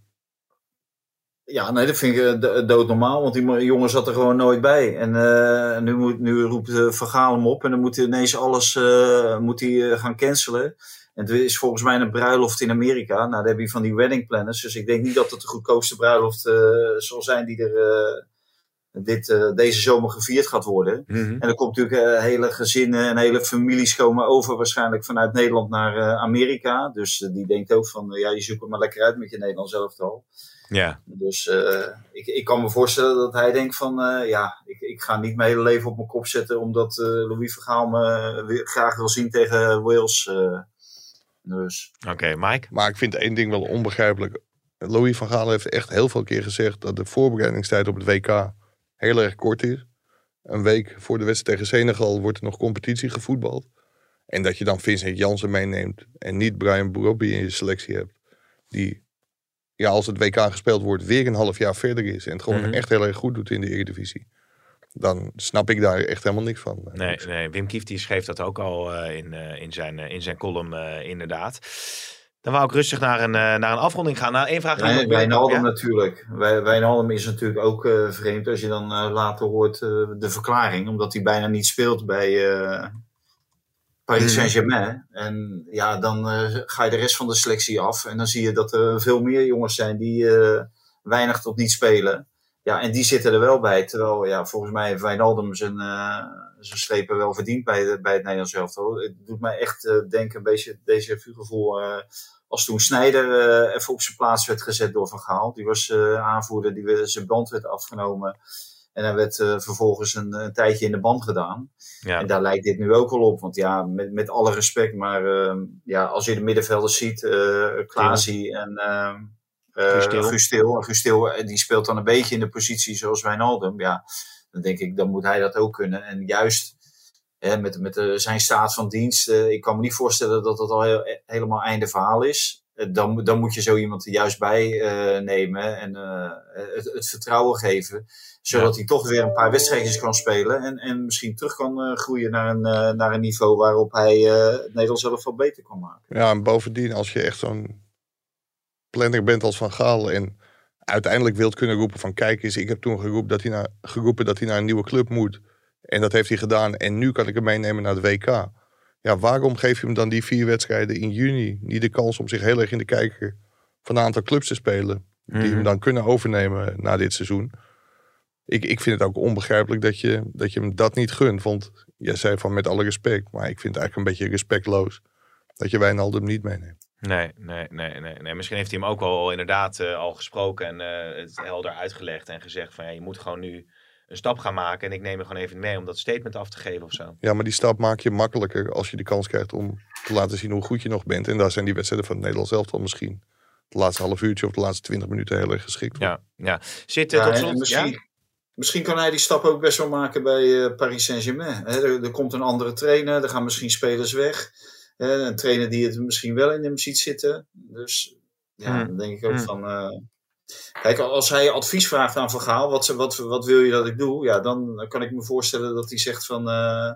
Ja, nee, dat vind ik doodnormaal, want die jongen zat er gewoon nooit bij. En nu roept Van Gaal hem op en dan moet hij ineens alles gaan cancelen. En er is volgens mij een bruiloft in Amerika. Nou, daar heb je van die wedding planners. Dus ik denk niet dat het de goedkoopste bruiloft zal zijn die er deze zomer gevierd gaat worden. Mm-hmm. En er komt natuurlijk hele gezinnen en hele families komen over waarschijnlijk vanuit Nederland naar Amerika. Dus die denkt ook van, je zoekt het maar lekker uit met je Nederlands elftal. Ja. Dus ik kan me voorstellen dat hij denkt van, ik ga niet mijn hele leven op mijn kop zetten omdat Louis van Gaal me graag wil zien tegen Wales. Dus. Oké, Mike? Maar ik vind één ding wel onbegrijpelijk. Louis van Gaal heeft echt heel veel keer gezegd dat de voorbereidingstijd op het WK heel erg kort is. Een week voor de wedstrijd tegen Senegal wordt er nog competitie gevoetbald. En dat je dan Vincent Janssen meeneemt en niet Brian Brobby in je selectie hebt. Die, als het WK gespeeld wordt, weer een half jaar verder is. En het gewoon echt heel erg goed doet in de Eredivisie. Dan snap ik daar echt helemaal niks van. Nee. Wim Kieft die schreef dat ook al in zijn column inderdaad. Dan wou ik rustig naar een afronding gaan. Nou, één vraag. Wijnaldum natuurlijk. Wijnaldum is natuurlijk ook vreemd als je dan later hoort de verklaring. Omdat hij bijna niet speelt bij Paris Saint-Germain. En ja, dan ga je de rest van de selectie af. En dan zie je dat er veel meer jongens zijn die weinig tot niet spelen. Ja, en die zitten er wel bij. Terwijl, volgens mij heeft Wijnaldum zijn strepen wel verdiend bij het Nederlands elftal. Het doet mij echt denken, een beetje deze gevoel als toen Sneijder even op zijn plaats werd gezet door Van Gaal. Die was aanvoerder, zijn band werd afgenomen. En hij werd vervolgens een tijdje in de band gedaan. Ja. En daar lijkt dit nu ook wel op. Want met alle respect, maar als je de middenvelders ziet, Klaasie en Guus Til, die speelt dan een beetje in de positie zoals Wijnaldum. Ja, dan denk ik, dan moet hij dat ook kunnen. En juist met zijn staat van dienst, ik kan me niet voorstellen dat dat al helemaal einde verhaal is. Dan moet je zo iemand er juist bij nemen en het vertrouwen geven. Zodat hij toch weer een paar wedstrijdjes kan spelen. En misschien terug kan groeien naar een niveau waarop hij het Nederlands zelf wel beter kan maken. Ja, en bovendien als je echt zo'n planner bent als Van Gaal en uiteindelijk wilt kunnen roepen van kijk eens, ik heb toen geroepen dat hij naar een nieuwe club moet. En dat heeft hij gedaan en nu kan ik hem meenemen naar de WK. Ja, waarom geef je hem dan die 4 wedstrijden in juni niet de kans om zich heel erg in de kijker van een aantal clubs te spelen? Die hem dan kunnen overnemen na dit seizoen. Ik vind het ook onbegrijpelijk dat je hem dat niet gunt. Want jij zei van met alle respect, maar ik vind het eigenlijk een beetje respectloos dat je Wijnaldum niet meeneemt. Nee. Misschien heeft hij hem ook al inderdaad al gesproken en het helder uitgelegd en gezegd van je moet gewoon nu een stap gaan maken en ik neem er gewoon even mee om dat statement af te geven of zo. Ja, maar die stap maak je makkelijker als je de kans krijgt om te laten zien hoe goed je nog bent. En daar zijn die wedstrijden van het Nederlands elftal misschien het laatste half uurtje of de laatste 20 minuten heel erg geschikt voor. Ja. Tot slot, misschien kan hij die stap ook best wel maken bij Paris Saint-Germain. Er komt een andere trainer, er gaan misschien spelers weg. Een trainer die het misschien wel in hem ziet zitten. Dus dan denk ik ook van... Kijk, als hij advies vraagt aan Van Gaal, wat wil je dat ik doe? Ja, dan kan ik me voorstellen dat hij zegt van...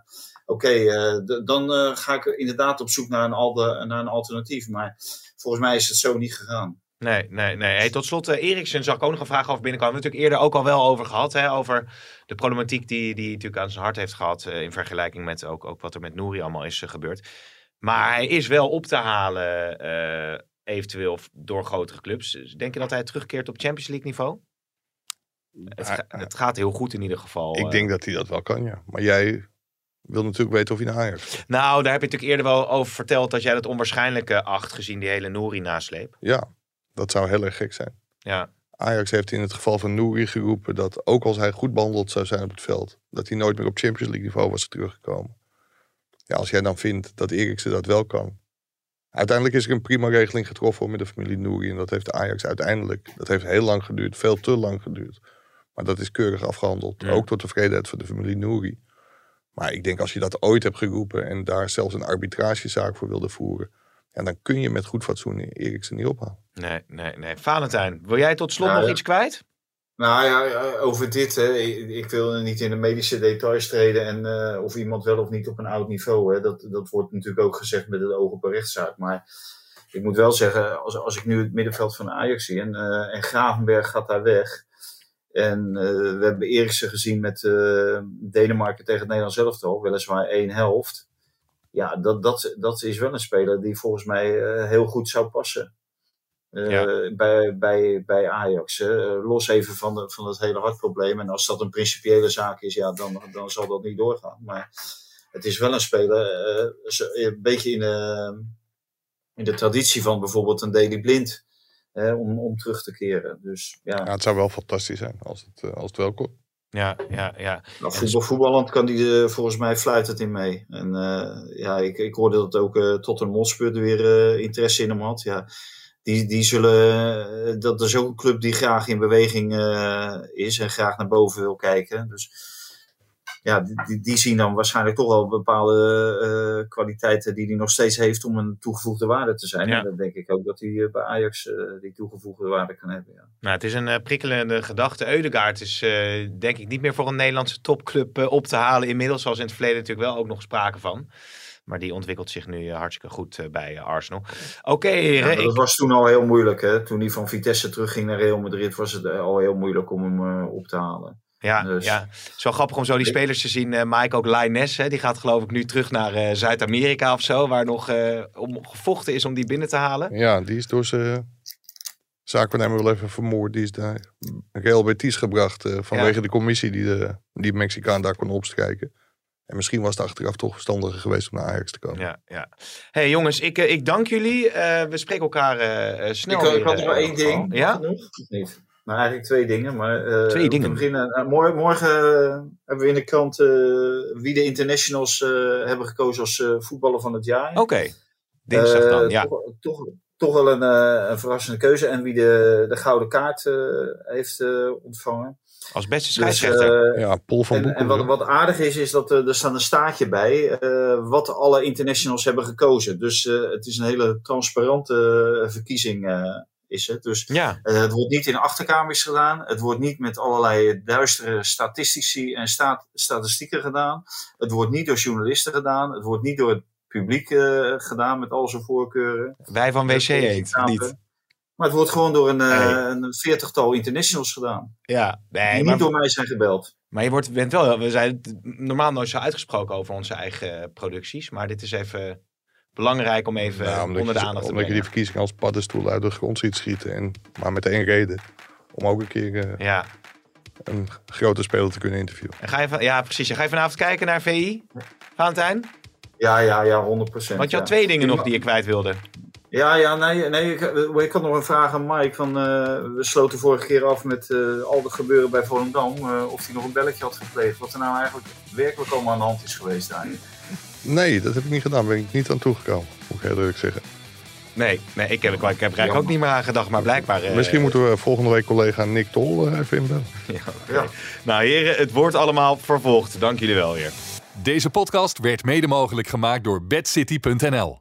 dan ga ik inderdaad op zoek naar een alternatief. Maar volgens mij is het zo niet gegaan. Nee. Hey, tot slot, Eriksen zag ik ook nog een vraag over binnenkomen. We hebben het natuurlijk eerder ook al wel over gehad. Over de problematiek die natuurlijk aan zijn hart heeft gehad. In vergelijking met ook wat er met Nouri allemaal is gebeurd. Maar hij is wel op te halen... eventueel door grotere clubs. Denk je dat hij terugkeert op Champions League niveau? Het gaat heel goed in ieder geval. Ik denk dat hij dat wel kan, ja. Maar jij wil natuurlijk weten of hij naar Ajax. Nou, daar heb je natuurlijk eerder wel over verteld dat jij dat onwaarschijnlijke acht gezien die hele Nouri nasleep. Ja, dat zou heel erg gek zijn. Ja. Ajax heeft in het geval van Nouri geroepen dat ook als hij goed behandeld zou zijn op het veld, dat hij nooit meer op Champions League niveau was teruggekomen. Ja, als jij dan vindt dat Eriksen dat wel kan. Uiteindelijk is er een prima regeling getroffen met de familie Nouri. En dat heeft Ajax uiteindelijk, dat heeft heel lang geduurd, veel te lang geduurd. Maar dat is keurig afgehandeld. Ja. Ook tot tevredenheid van de familie Nouri. Maar ik denk als je dat ooit hebt geroepen en daar zelfs een arbitragezaak voor wilde voeren. Ja, dan kun je met goed fatsoen Eriksen niet ophalen. Nee. Valentijn, wil jij tot slot nog iets kwijt? Nou ja, over dit, hè. Ik wil niet in de medische details treden en of iemand wel of niet op een oud niveau. Hè. Dat wordt natuurlijk ook gezegd met het oog op een rechtszaak. Maar ik moet wel zeggen, als ik nu het middenveld van Ajax zie en Gravenberg gaat daar weg. En we hebben Eriksen gezien met Denemarken tegen het Nederlands elftal, weliswaar 1 helft. Ja, dat is wel een speler die volgens mij heel goed zou passen. Bij Ajax. Los even van het hele hartprobleem. En als dat een principiële zaak is, ja, dan zal dat niet doorgaan. Maar het is wel een speler, een beetje in de traditie van bijvoorbeeld een Daley Blind. Om terug te keren. Dus, ja. Het zou wel fantastisch zijn als het wel kon. Ja. Nou, voetballend kan die volgens mij fluitend in mee. En ik hoorde dat ook Tottenham Hotspur er weer interesse in hem had. Ja. Die zullen, dat is ook een club die graag in beweging is en graag naar boven wil kijken. Dus ja, die zien dan waarschijnlijk toch wel bepaalde kwaliteiten die hij nog steeds heeft om een toegevoegde waarde te zijn. Ja. En dan denk ik ook dat hij bij Ajax die toegevoegde waarde kan hebben. Ja. Nou, het is een prikkelende gedachte. Ødegaard is denk ik niet meer voor een Nederlandse topclub op te halen. Inmiddels was in het verleden natuurlijk wel ook nog sprake van. Maar die ontwikkelt zich nu hartstikke goed bij Arsenal. Oké, heren. Dat was toen al heel moeilijk. Hè? Toen hij van Vitesse terugging naar Real Madrid was het al heel moeilijk om hem op te halen. Ja, dus. Ja, het is wel grappig om zo die spelers te zien. Mike ook Lainez, die gaat geloof ik nu terug naar Zuid-Amerika of zo. Waar nog om gevochten is om die binnen te halen. Ja, die is door zijn zaakwaarnemer wel even vermoord. Die is daar Real Betis gebracht vanwege de commissie die Mexicaan daar kon opstrijken. En misschien was het achteraf toch verstandiger geweest om naar Ajax te komen. Ja. Hey jongens, ik dank jullie. We spreken elkaar snel. Ik had er maar één ding. Ja? Nog, of niet? Nou, eigenlijk 2 dingen. Maar, 2 dingen? Morgen hebben we in de krant wie de internationals hebben gekozen als voetballer van het jaar. Oké, dinsdag dan, ja. Toch wel een verrassende keuze. En wie de gouden kaart heeft ontvangen. Als beste scheidsrechter. Paul van Boekel. En wat aardig is dat er staat een staartje bij wat alle internationals hebben gekozen. Dus het is een hele transparante verkiezing is het. Dus het wordt niet in achterkamers gedaan. Het wordt niet met allerlei duistere statistici en statistieken gedaan. Het wordt niet door journalisten gedaan. Het wordt niet door het publiek gedaan met al zijn voorkeuren. Wij van WC Eend, niet. Maar het wordt gewoon door een 40-tal internationals gedaan. Ja, die niet door mij zijn gebeld. Maar we zijn normaal nooit zo uitgesproken over onze eigen producties. Maar dit is even belangrijk om even onder de aandacht te brengen. Omdat je die verkiezingen als paddenstoel uit de grond ziet schieten. Maar met 1 reden. Om ook een keer een grote speler te kunnen interviewen. En precies. Ga je vanavond kijken naar VI, Valentijn? Ja, 100%. Want je had 2 dingen nog die je kwijt wilde. Nee. Ik had nog een vraag aan Mike. We sloten vorige keer af met al het gebeuren bij Volendam. Of hij nog een belletje had gepleegd. Wat er nou eigenlijk werkelijk allemaal aan de hand is geweest daar. Nee, dat heb ik niet gedaan. Ben ik niet aan toegekomen. Moet ik heel eerlijk zeggen. Nee, ik heb er eigenlijk ook niet meer aan gedacht. Maar blijkbaar... Misschien moeten we volgende week collega Nick Tol even inbellen. Ja. Nou heren, het wordt allemaal vervolgd. Dank jullie wel weer. Deze podcast werd mede mogelijk gemaakt door bedcity.nl.